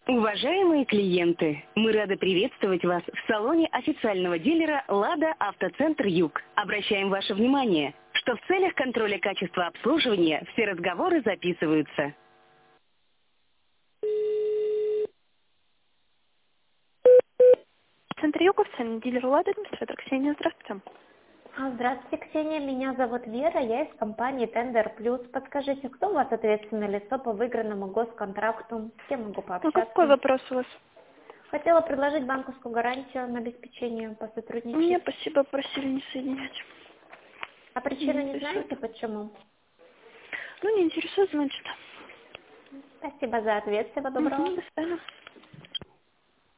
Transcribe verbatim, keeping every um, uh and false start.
Уважаемые клиенты, мы рады приветствовать вас в салоне официального дилера «Лада Автоцентр Юг». Обращаем ваше внимание, что в целях контроля качества обслуживания все разговоры записываются. Центр Юг, официальный дилер «Лада», администратор Ксения. Здравствуйте. А, Здравствуйте, Ксения. Меня зовут Вера, я из компании Тендер Плюс. Подскажите, кто у вас ответственное лицо по выигранному госконтракту? С кем могу Ну, какой пообщаться? вопрос у вас? Хотела предложить банковскую гарантию на обеспечение по сотрудничеству. Мне спасибо, просили не соединять. А причину Не не интересует. знаете, почему? Ну, не интересует, значит. Спасибо за ответ. Всего доброго. Мгм, до свидания.